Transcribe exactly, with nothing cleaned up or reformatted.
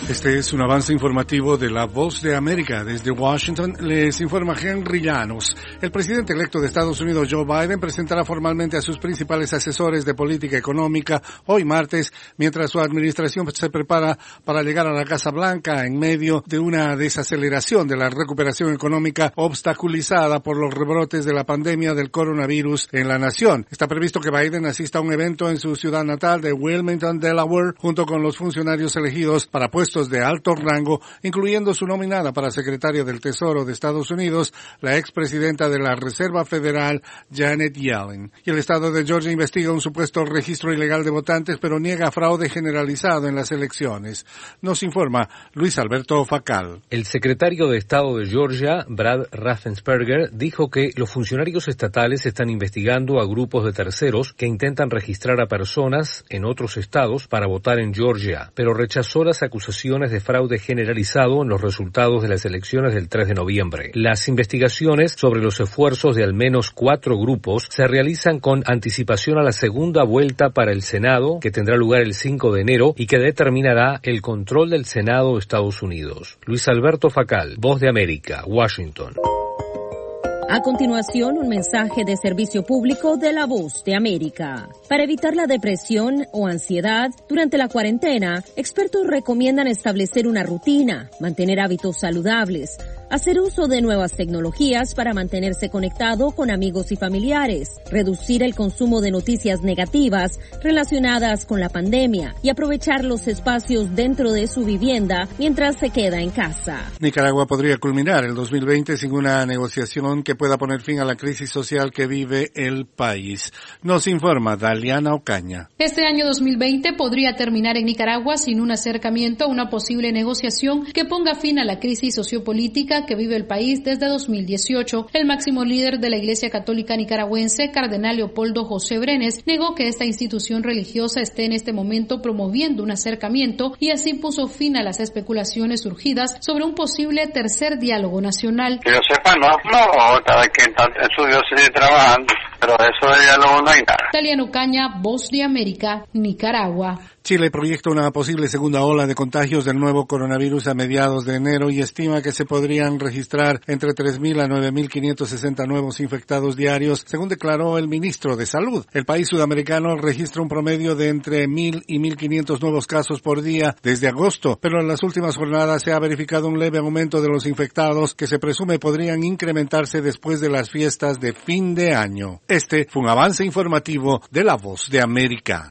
Este es un avance informativo de La Voz de América. Desde Washington les informa Henry Llanos. El presidente electo de Estados Unidos, Joe Biden, presentará formalmente a sus principales asesores de política económica hoy martes, mientras su administración se prepara para llegar a la Casa Blanca en medio de una desaceleración de la recuperación económica obstaculizada por los rebrotes de la pandemia del coronavirus en la nación. Está previsto que Biden asista a un evento en su ciudad natal de Wilmington, Delaware, junto con los funcionarios elegidos para puestos de alto rango, incluyendo su nominada para secretaria del Tesoro de Estados Unidos, la expresidenta de la Reserva Federal, Janet Yellen. Y el estado de Georgia investiga un supuesto registro ilegal de votantes, pero niega fraude generalizado en las elecciones. Nos informa Luis Alberto Facal. El secretario de Estado de Georgia, Brad Raffensperger, dijo que los funcionarios estatales están investigando a grupos de terceros que intentan registrar a personas en otros estados para votar en Georgia, pero rechazó las acusaciones de fraude generalizado en los resultados de las elecciones del tres de noviembre. Las investigaciones sobre los esfuerzos de al menos cuatro grupos se realizan con anticipación a la segunda vuelta para el Senado, que tendrá lugar el cinco de enero y que determinará el control del Senado de Estados Unidos. Luis Alberto Facal, Voz de América, Washington. A continuación, un mensaje de servicio público de La Voz de América. Para evitar la depresión o ansiedad durante la cuarentena, expertos recomiendan establecer una rutina, mantener hábitos saludables, hacer uso de nuevas tecnologías para mantenerse conectado con amigos y familiares, reducir el consumo de noticias negativas relacionadas con la pandemia y aprovechar los espacios dentro de su vivienda mientras se queda en casa. Nicaragua podría culminar el dos mil veinte sin una negociación que pueda poner fin a la crisis social que vive el país. Nos informa Daliana Ocaña. Este año dos mil veinte podría terminar en Nicaragua sin un acercamiento a una posible negociación que ponga fin a la crisis sociopolítica que vive el país desde dos mil dieciocho. El máximo líder de la Iglesia Católica Nicaragüense, Cardenal Leopoldo José Brenes, negó que esta institución religiosa esté en este momento promoviendo un acercamiento y así puso fin a las especulaciones surgidas sobre un posible tercer diálogo nacional. Que yo sepa, no, no, cada quien está en su diócesis trabajando, pero eso de diálogo no hay nada. Daliana Ocaña, Voz de América, Nicaragua. Chile proyecta una posible segunda ola de contagios del nuevo coronavirus a mediados de enero y estima que se podrían registrar entre tres mil a nueve mil quinientos sesenta nuevos infectados diarios, según declaró el ministro de Salud. El país sudamericano registra un promedio de entre mil y mil quinientos nuevos casos por día desde agosto, pero en las últimas jornadas se ha verificado un leve aumento de los infectados que se presume podrían incrementarse después de las fiestas de fin de año. Este fue un avance informativo de La Voz de América.